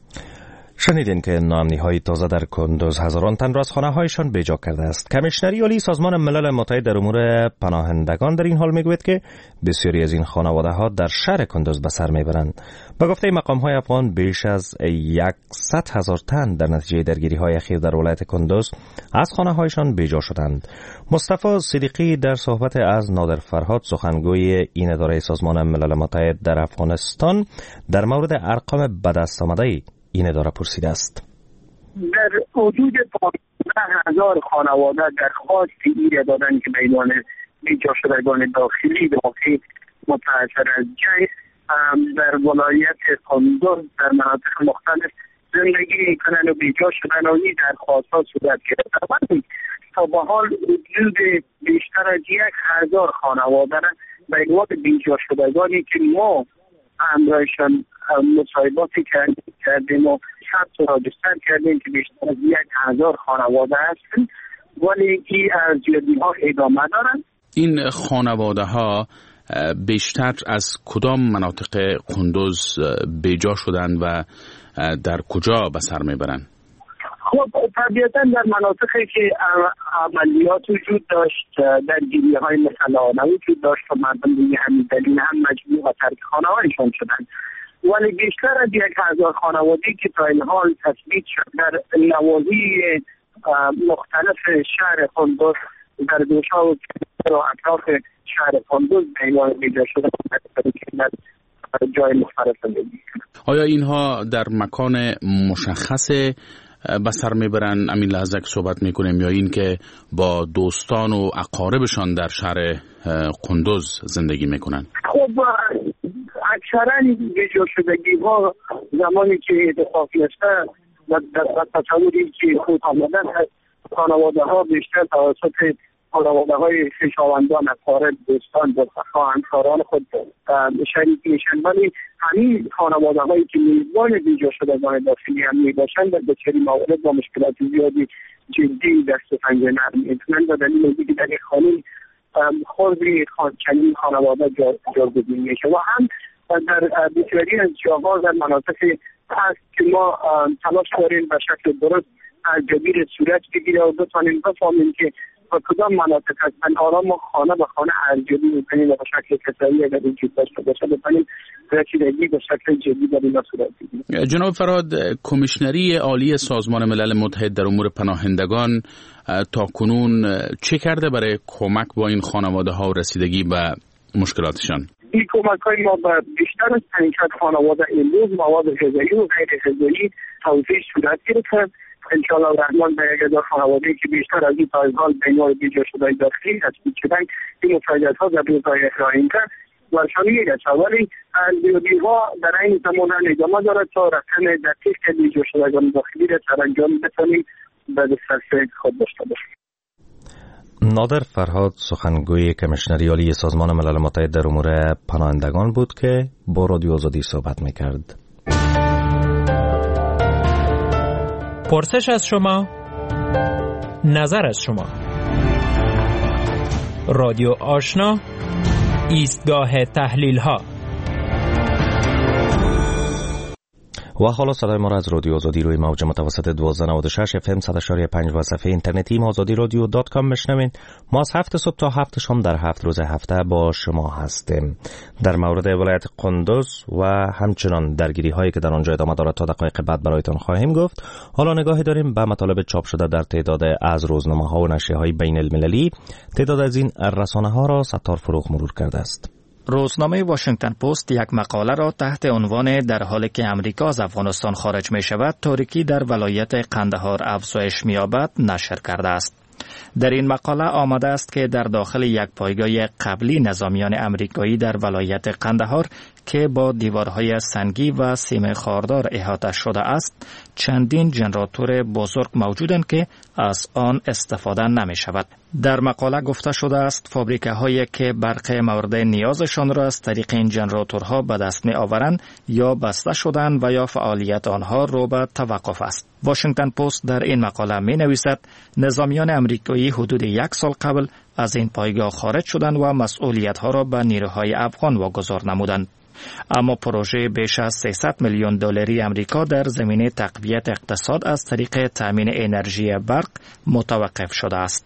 شنیدین که ناامنی‌های تازه در کندز هزاران تن را از خانه‌هایشان بیجا کرده است. کمیشنری عالی سازمان ملل متحد در امور پناهندگان در این حال میگوید که بسیاری از این خانواده‌ها در شهر کندز به سر میبرند. به گفته مقام‌های افغان بیش از 100,000 تن در نتیجه درگیری‌های اخیر در ولایت کندز از خانه‌هایشان بیجا شدند. مصطفی صدیقی در صحبت از نادر فرهاد سخنگوی این اداره سازمان ملل متحد در افغانستان در مورد ارقام به دست آمده این اداره پرسیده است. در حدود 15,000 خانواده درخواست ایره دادن که میدان بیجا شدگان داخلی به واقع متأثر از جنگ در ولایت کندز در مناطق مختلف زندگی میکنن و بیجا شدن و این درخواست ها صورت گرفته. تا به حال حدود بیشتر از 1,000 خانواده به عنوان بیجا شدگانی که ما همراهشان مصاحباتی کردیم و ثبت و راجستر کردیم که بیشتر از 1,000 خانواده هستند، ولی این ارزیابی‌ها ادامه دارند. این خانواده ها بیشتر از کدام مناطق کندز بیجا شدند و در کجا به سر میبرند؟ خب طبیعتا در مناطقی که عملیات وجود داشت، درگیری‌های مثلا وجود داشت و مردم به همین دلیل هم مجبور به ترک خانه‌هایشان شدند، ولی بیشتر از 1,000 خانواده‌ای که تا این حال تثبیت شد در نواحی مختلف شهر کندز در دوشا و اطراف شهر کندز به عنوان بیجا شده در جای مختلف زندگی. آیا اینها در مکان مشخص به سر میبرن همین لحظه که صحبت میکنیم یا این که با دوستان و اقاربشان در شهر کندز زندگی میکنن؟ خب اکثرا بیجا شدگی ها زمانی که اتفاق میفته و در تصوری که خود آمدن هست، خانواده ها بیشتر توسط خانواده های خویشاوندان، اقارب، دوستان، رفقا، همکاران خود شریک میشن، ولی همین خانواده هایی که میزبان بیجا شدگان داخلی هم میباشند در بسیاری موارد با مشکلات زیادی جدی دست و پنجه نرم میکنند و دلیل اینکه در یک خانه خودی چنین خانواده جایگزین میشه و هم در بسیاری از جاها در مناطق هست که ما تلاش داریم به شکل درست ارزیابی صورت بگیره و بتوانیم بفهمیم که و کدام مناطق هستن. حالا ما خانه به خانه ارزیابی میکنیم و به شکل کسایی اگر وجود داشته باشه بتوانیم رسیدگی به شکل جدی در این صورت بگیریم. جناب فرهاد، کمیشنری عالی سازمان ملل متحد در امور پناهندگان تا کنون چه کرده برای کمک با این خانواده ها و رسیدگی به مشکلاتشان؟ این کمک های ما به بیشتر از 500 خانواده امروز مواد غذایی و غیر غذایی توزیع صورت گرفت. انشاءالله الرحمن به یک هزار خانواده‌ای که بیشتر از این تا حال به عنوان بیجا شدگان داخلی تثبیت شدن این مساعدت‌ها در روزهای خواهیم کرد و شامل می‌گردد، ولی ارزیابی‌ها در این زمان ادامه دارد تا رقم دقیق بیجا شدگان داخلی را سرانجام بتوانیم به دسترس خود داشته باشیم. نادر فرهاد سخنگوی کمیشنری عالی سازمان ملل متحد در امور پناهندگان بود که با رادیو آزادی صحبت می‌کرد. پرسش از شما، نظر از شما. رادیو آشنا، ایستگاه تحلیل‌ها. و حالا صدای ما را از رادیو آزادی روی موج متوسط 1296 FM 100.5 و صفحه اینترنتی azadirodio.com میشنوین. ما از 7 صبح تا 7 شام در 7 روز هفته با شما هستیم. در مورد ولایت قندوز و همچنان درگیری هایی که در آنجا ادامه دارد تا دقایق بعد برایتان خواهیم گفت. حالا نگاهی داریم به مطالب چاپ شده در تعداد از روزنامه‌ها و نشریه‌های بین المللی. تعداد از این رسانه‌ها را ستار فروغ مرور کرده است. روزنامه واشنگتن پست یک مقاله را تحت عنوان در حالی که امریکا از افغانستان خارج می شود تاریکی در ولایت قندهار افزایش می یابد نشر کرده است. در این مقاله آمده است که در داخل یک پایگاه قبلی نظامیان امریکایی در ولایت قندهار که با دیوارهای سنگی و سیم خاردار احاطه شده است چندین ژنراتور بزرگ موجودند که از آن استفاده نمی شود. در مقاله گفته شده است فابریکه هایی که برق مورد نیازشان را از طریق این ژنراتورها به دست می آورند یا بسته شدند و یا فعالیت آنها رو به توقف است. واشنگتن پست در این مقاله می نویسد نظامیان امریکایی حدود 1 سال قبل از این پایگاه خارج شدند و مسئولیت ها را به نیروهای افغان واگذار نمودند. اما پروژه بیش از 300 میلیون دلاری امریکا در زمینه تقویت اقتصاد از طریق تامین انرژی برق متوقف شده است.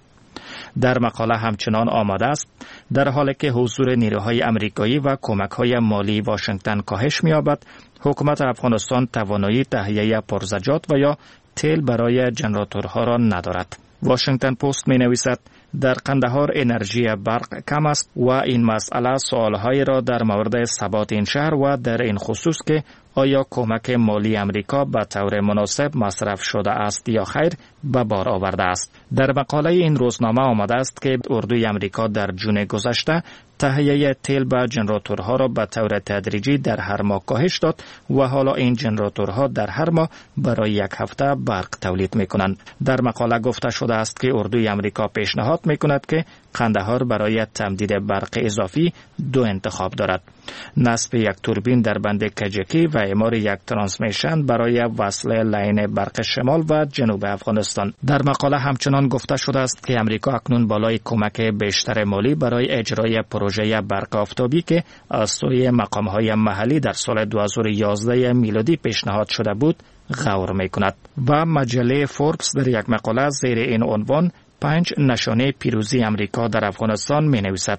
در مقاله همچنان آمده است در حالی که حضور نیروهای امریکایی و کمک‌های مالی واشنگتن کاهش می‌یابد، حکومت افغانستان توانایی تهیه پرزجاج و یا تیل برای ژنراتورها را ندارد. واشنگتن پست می‌نویسد در قندهار انرژی برق کم است و این مسئله سوال‌هایی را در مورد ثبات این شهر و در این خصوص که آیا کمک مالی امریکا به طور مناسب مصرف شده است یا خیر به بار آورده است. در مقاله این روزنامه آمده است که اردوی امریکا در جون گذشته تهیه تیل به ژنراتورها را به طور تدریجی در هر ماه کاهش داد و حالا این ژنراتورها در هر ماه برای 1 هفته برق تولید می‌کنند. در مقاله گفته شده است که اردوی امریکا پیشنهاد می‌کند که قندهار برای تمدید برق اضافی 2 انتخاب دارد: نصب یک توربین در بند کجکی و اعمار یک ترانسمیشن برای وصل لاین برق شمال و جنوب افغانستان. در مقاله همچنان گفته شده است که امریکا اکنون بالای کمک بیشتر مالی برای اجرای پروژه برق آفتابی که از سوی مقام‌های محلی در سال 2011 میلادی پیشنهاد شده بود غور می‌کند. و مجله فوربس در یک مقاله زیر این عنوان 5 نشانه پیروزی امریکا در افغانستان می نویسد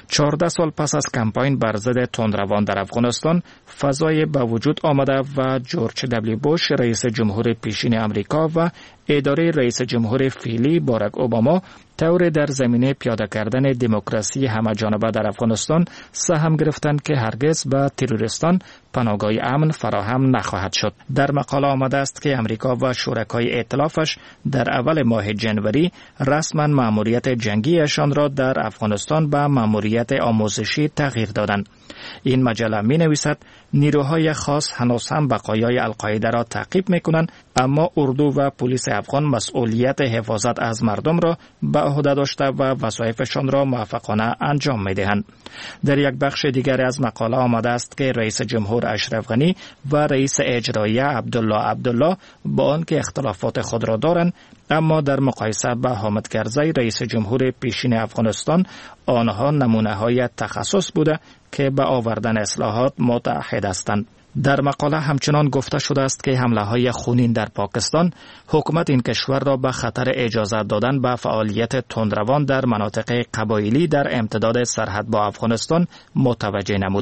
14 سال پس از کمپاین بر ضد تندروان در افغانستان فضای به وجود آمده و جورج دبلیو بوش رئیس جمهور پیشین امریکا و اداره رئیس جمهور فعلی باراک اوباما طور در زمینه پیاده کردن دموکراسی همه‌جانبه در افغانستان سهم گرفتند که هرگز به تروریستان پناهگاه امن فراهم نخواهد شد. در مقاله آمده است که امریکا و شرکای ائتلافش در اول ماه جنوری رسما مأموریت جنگیشان را در افغانستان به مأموریت آموزشی تغییر دادند. این مجله می نویسد نیروهای خاص هنوز هم بقایای القاعده را تعقیب می کنند، اما اردو و پلیس افغان مسئولیت حفاظت از مردم را به عهده داشته و وظایفشان را موفقانه انجام می دهند. در یک بخش دیگر از مقاله آمده است که رئیس جمهور اشرف غنی و رئیس اجرایی عبدالله با آنکه اختلافات خود را دارند، اما در مقایسه با حامد کرزی رئیس جمهور پیشین افغانستان آنها نمونه‌های تخصص بوده که به آوردن اصلاحات متعهد هستند. در مقاله همچنان گفته شده است که حمله‌های خونین در پاکستان حکومت این کشور را به خطر اجازه دادن به فعالیت تندروان در مناطق قبایلی در امتداد سرحد با افغانستان متوجه نمود.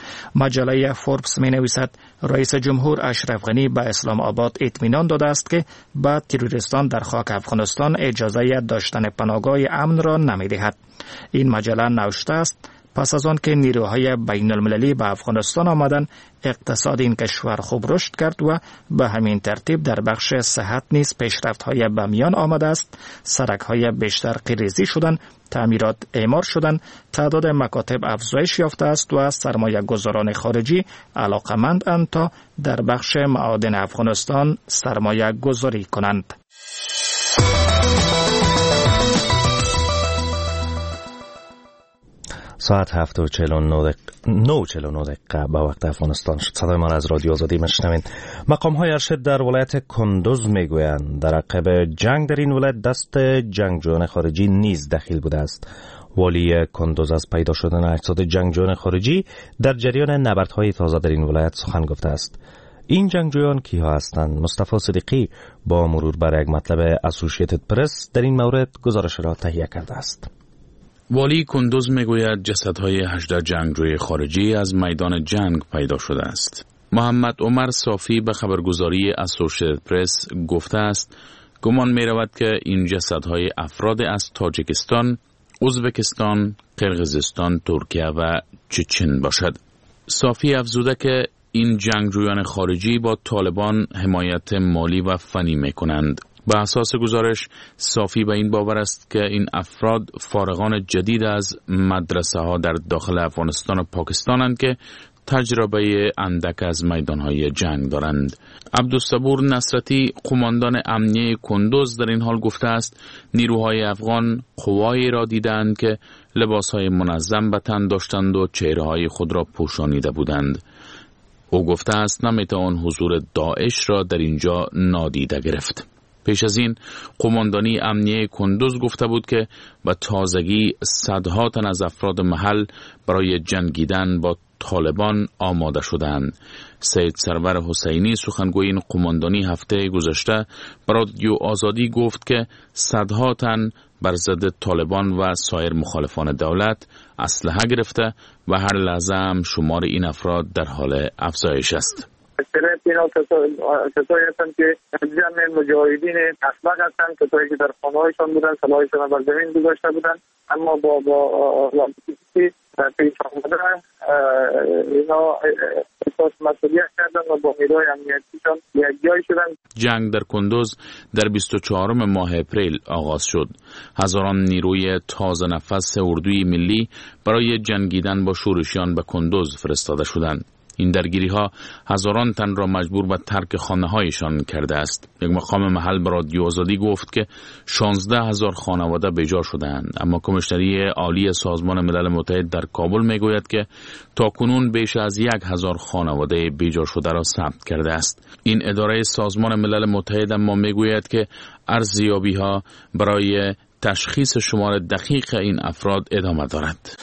مجله فوربس می نویسد رئیس جمهور اشرف غنی به اسلام آباد اطمینان داده است که به تروریستان در خاک افغانستان اجازه داشتن پناهگاه امن را نمی دهد. این مجله نوشته است پس از آن که نیروهای بین المللی به افغانستان آمدند، اقتصاد این کشور خوب رشد کرد و به همین ترتیب در بخش صحت نیز پیشرفت‌های به میان آمده است. سرک‌های بیشتر قیریزی شدند، تعمیرات اعمار شدند، تعداد مکاتب افزایش یافته است و سرمایه گذاران خارجی علاقمندند تا در بخش معادن افغانستان سرمایه گذاری کنند. ساعت 9:49 دقیقه به وقت افغانستان شد. صدای ما از رادیو آزادی میشنوین. مقام های ارشد در ولایت کندوز میگویند در عقب جنگ در این ولایت دست جنگجویان خارجی نیز دخیل بوده است. والی کندوز از پیدا شدن اجساد جنگجویان خارجی در جریان نبردهای تازه در این ولایت سخن گفته است. این جنگجویان کیها هستند؟ مصطفی صدیقی با مرور بر یک مطلب اسوسییتد پرس در این مورد گزارش را تهیه کرده است. والی کندوز میگوید جسدهای 18 جنگجوی خارجی از میدان جنگ پیدا شده است. محمد عمر صافی به خبرگزاری اسوسییتد پرس گفته است گمان می رود که این جسدهای افراد از تاجیکستان، ازبکستان، قرقیزستان، ترکیه و چچن باشد. صافی افزوده که این جنگجویان خارجی با طالبان حمایت مالی و فنی می کنند. به اساس گزارش صافی به این باور است که این افراد فارغان جدید از مدرسه ها در داخل افغانستان و پاکستانند که تجربه اندک از میدانهای جنگ دارند. عبدالصبور نصرتی قماندان امنیه کندوز در این حال گفته است نیروهای افغان قوایی را دیدند که لباسهای منظم به تن داشتند و چهره‌های خود را پوشانیده بودند. او گفته است نمیتوان حضور داعش را در اینجا نادیده گرفت. پیش از این قماندانی امنیه کندوز گفته بود که به تازگی صدها تن از افراد محل برای جنگیدن با طالبان آماده شدند. سید سرور حسینی سخنگوی این قماندانی هفته گذشته به رادیو آزادی گفت که صدها تن بر ضد طالبان و سایر مخالفان دولت اسلحه گرفته و هر لحظه هم شمار این افراد در حال افزایش است. اینا کسایی هستند که جمع مجاهدین اخلاق هستند، کسایی که در خانه‌هایشان بودن، سلاحشان بر زمین گذاشته بودند، اما با پیش آمده اینا احساس مسئولیت کردن و با نیروهای امنیتیشان یکجای شدند. جنگ در کندوز در 24 ماه اپریل آغاز شد. هزاران نیروی تازه نفس اردوی ملی برای جنگیدن با شورشیان به کندوز فرستاده شدند. این درگیری ها هزاران تن را مجبور به ترک خانه هایشان کرده است. یک مقام محل به رادیو آزادی گفت که 16,000 خانواده بیجا شدند، اما کمیشنری عالی سازمان ملل متحد در کابل میگوید که تاکنون بیش از 1,000 خانواده بیجا شده را ثبت کرده است. این اداره سازمان ملل متحد اما میگوید که ارزیابی ها برای تشخیص شمار دقیق این افراد ادامه دارد.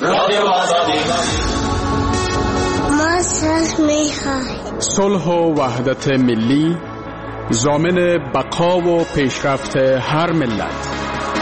صلح و وحدت ملی ضامن بقا و پیشرفت هر ملت.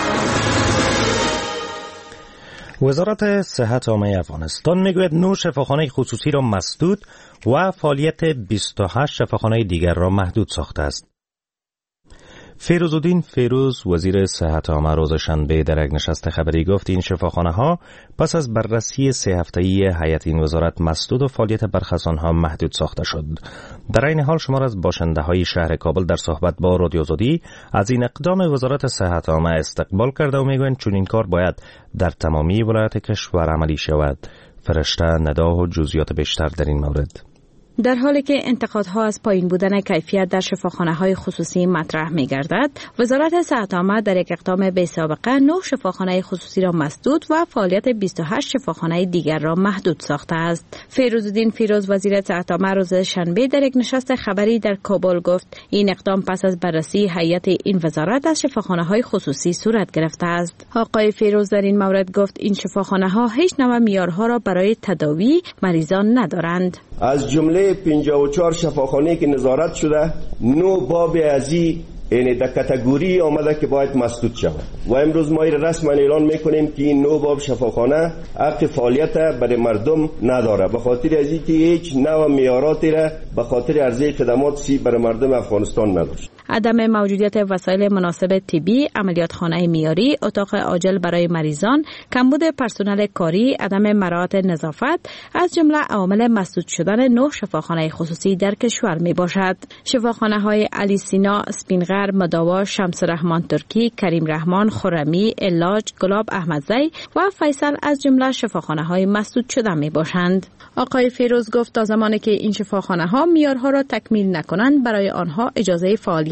وزارت صحت عامه افغانستان میگوید 9 شفاخانه خصوصی را مسدود و فعالیت 28 شفاخانه دیگر را محدود ساخته است. فیروزالدین فیروز وزیر صحت عامه روز شنبه در یک نشست خبری گفت این شفاخانه ها پس از بررسی 3 هفته‌ای هیئت این وزارت مسدود و فعالیت برخی از آنها محدود ساخته شد. در این حال شمار از باشنده های شهر کابل در صحبت با رادیو آزادی از این اقدام وزارت صحت عامه استقبال کرده و میگویند چون این کار باید در تمامی ولایات کشور عملی شود. فرشته ندا و جزئیات بیشتر در این مورد. در حالی که انتقادها از پایین بودن کیفیت در شفاخانه‌های خصوصی مطرح می‌گردد، وزارت صحت عامه در یک اقدام بی‌سابقه 9 شفاخانه خصوصی را مسدود و فعالیت 28 شفاخانه دیگر را محدود ساخته است. فیروزالدین فیروز وزیر صحت عامه روز شنبه در یک نشست خبری در کابل گفت این اقدام پس از بررسی هیئت این وزارت از شفاخانه‌های خصوصی صورت گرفته است. آقای فیروز در این مورد گفت این شفاخانه‌ها هیچ نوع معیارها را برای تداوی مریضان ندارند. از جمله 54 شفاخانه که نظارت شده 9 باب ازی یعنی در کاتگوری آمده که باید مسدود شود و امروز ما رسما اعلان میکنیم که این 9 باب شفاخانه حق فعالیت برای مردم نداره، به خاطر از اینکه هیچ نوع معیاراتی را به خاطر عرضه خدمات برای مردم افغانستان نداشت. عدم موجودیت وسایل مناسب طبی، عملیات خانه معیاری، اتاق عاجل برای مریضان، کمبود پرسنل کاری، عدم مراعات نظافت از جمله عوامل مسدود شدن 9 شفاخانه خصوصی در کشور می باشد. شفاخانه های علی سینا، اسپینغر، مداوا، شمس رحمان ترکی، کریم رحمان، خرمی، علاج، گلاب احمدزی و فیصل از جمله شفاخانه های مسدود شده می باشند. آقای فیروز گفت تا زمانی که این شفاخانه ها معیارها را تکمیل نکنند برای آنها اجازه فعالیت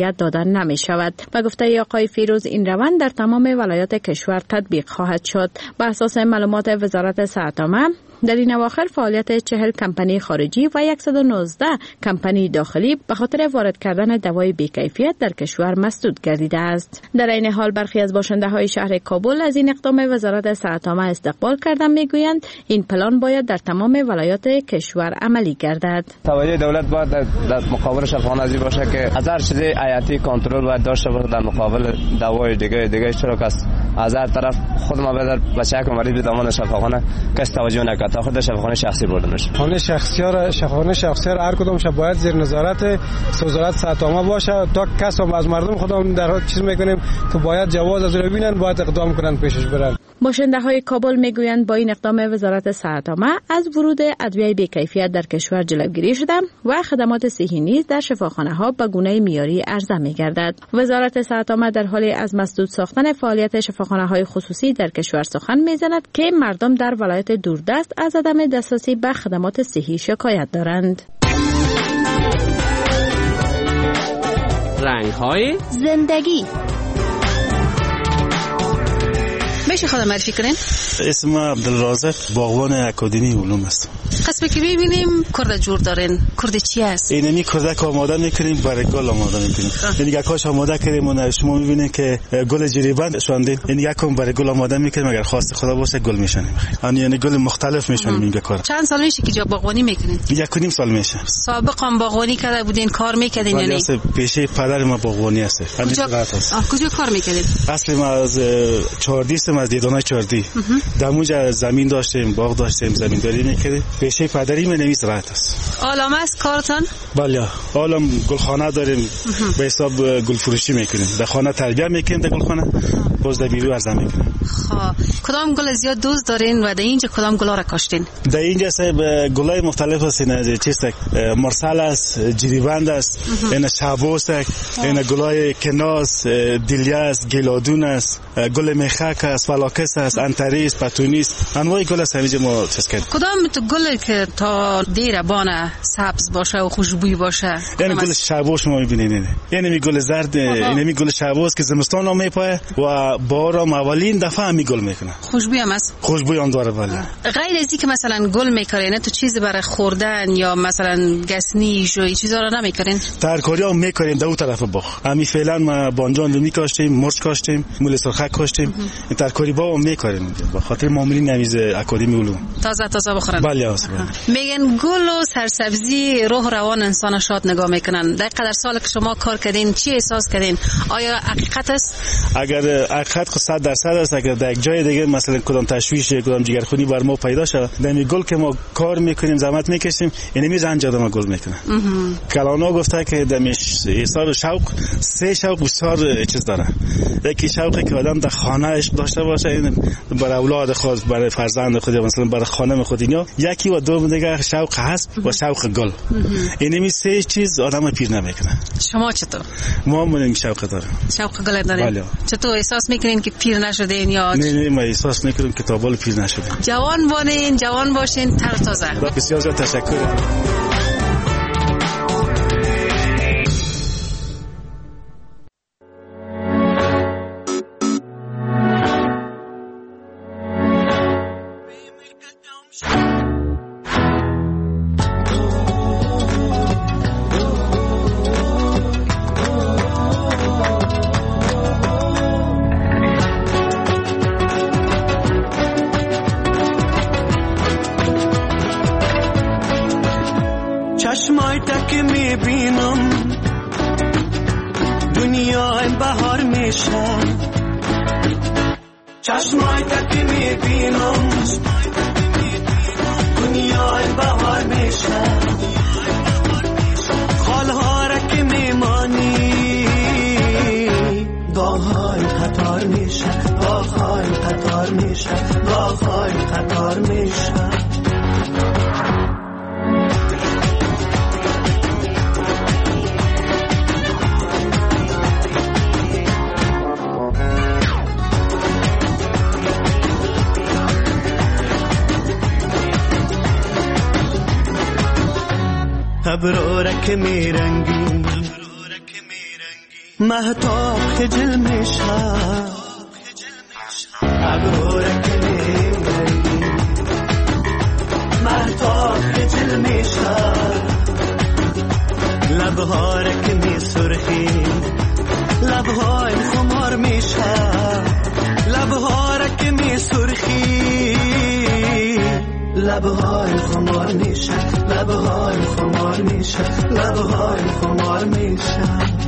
مالیات داده نمی شود. به گفته آقای فیروز این روند در تمام ولایات کشور تطبیق خواهد شد. به اساس معلومات وزارت صحت عامه در این اواخر فعالیت 40 کمپانی خارجی و 119 کمپانی داخلی به خاطر وارد کردن دوای بی‌کیفیت در کشور مسدود گردیده است. در این حال برخی از باشنده های شهر کابل از این اقدام وزارت صحت عامه استقبال کردن، میگویند این پلان باید در تمام ولایات کشور عملی گردد. توجه دولت باید در مقابل شفاخانه‌ای باشه که هزار چیز حیاتی کنترل باید داشته باشه در مقابل دوای دیگه چرا کس از هر طرف خود ما بدر بچه‌ها که مریض به دامان شفاخانه کس توجه نکرد تا خود شفاخانه شخصی برده میشه. شفاخانه شخصی هر کدوم باید زیر نظارت وزارت صحت عامه باشه تا کس از مردم خودمون در چیز میکنیم که باید جواز از رو ببینن باید اقدام کنن پیشش برن. باشنده های کابل میگویند با این اقدام وزارت صحت عامه از ورود ادویه بی‌کیفیت در کشور جلوگیری شده و خدمات صحی نیز در شفاخانه ها به گونه معیاری عرضه میگردد. وزارت صحت عامه در حال از مسدود ساختن فعالیت شفاخانه های خصوصی در کشور سخن میزند که مردم در ولایت دوردست از عدم دسترسی به خدمات صحی شکایت دارند. رنگ‌های زندگی. میشه خودم معرفی کنین؟ اسم عبدالرازق، باغبان اکادمی علوم است. قسمی که ببینیم کرد جور دارین. کرد چی است؟ اینمی کردک آماده میکنیم، برای گل آماده میکنیم. یعنی یکاش آماده کردیم و شما میبینید که گل جریبند شوندیم. یعنی یکم برای گل آماده میکنیم، اگر خواست خدا باشه گل میشنیم. یعنی گل مختلف میشنیم این کار. چند سال میشه که جا باغبانی میکنین؟ 1.5 سال میشه. سابقا هم باغبانی کرده بودین، کار میکردین یعنی؟ پیشه پدر ما باغبانی است. کجا کار میکردین؟ اصلا ما از چاردی از دیدانای چاردی دموج زمین داشتیم، باغ داشتیم، زمینداری میکردیم. پیشه پدری من نمیز راحت است. عالم است کارتون؟ بله، عالم گلخانه داریم، به حساب گل فروشی میکنیم. در خانه تربیت میکنیم، در گلخانه باز در بیرون عرضه میکنیم. کدام گل زیاد دوست دارین و در اینجا کدام گلا را کاشتین؟ در اینجا صاحب گلای مختلف هستین، چیست مرسل است، جریبند است، این شابوس است، این گلای کناس، دیلیاس، گلادون است، گل میخک است، فلاکس است، انتریس، پتونیس، انواع گل است اینجا ما چیز کردیم. کدام تو گل که تا دیر بانه سبز باشه و خوشبوی باشه؟ یعنی گل شابوس شما میبینید، یعنی گل زرد، یعنی گل شابوس که زمستان هم میپایه و بارم اولین دفعه می گل میکنه. خوشبوی هم است؟ خوشبوی هم داره بله. غیر از اینکه مثلا گل میکارین تو چیزی برای خوردن یا مثلا گسنیش و این چیزا رو نمیکارین؟ ترکاری هم میکاریم دو طرف باغ. همین فعلا ما بانجان رو میکاشتیم، مرچ کاشتیم، مول سرخک کاشتیم. این ترکاری با هم میکاریم به خاطر مامورین نمیز اکادمی علوم. تازه بخورن. بله میگن گل و سرسبزی روح روان انسان شاد نگاه میکنن. در قدر سال که شما کار کردین چی احساس کردین؟ آیا حقیقت است؟ اگر حقیقت 100% است، اگر در یک جای دیگه مثلا کدام تشویش کدام جگرخونی بر ما پیدا شد، در گل که ما کار میکنیم زحمت میکشیم اینمی رنج آدم گل میکنه. کلانا گفته که در حساب شوق 3 شوق بسیار چیز داره. یکی شوقی که آدم در خانه اش داشته باشه، این برای اولاد خود، برای فرزند خود، مثلا برای خانم خود اینا. یکی و دوم دیگه شوق هست و شوق گل. اینمی 3 چیز آدم پیر نمیکنه. شما چطور؟ ما هم شوق داریم. شوق گل داریم. بله. چطور احساس میکنین که پیر نشدین یا؟ نه ما احساس میکنیم که تا بالا پیر نشدیم. جوان باشین، تر تازه. بسیار زیاد تشکر. چشمای تک میبینم دنیای بهار میشه، چشمای تک میبینم دنیای بهار میشه، خالها را که میمانی داغهای قطار میشه، داغهای قطار میشه، داغهای قطار میشه. ابرو را که میرنگی مهتاب خجل میشه ابرورک میگی مهتاب خجل میشه لبهارک می سرخی لبهای خمار میشه لبهارک می سرخی لبهای خمار میشه لبهای خمار میشه لبهای خمار میشه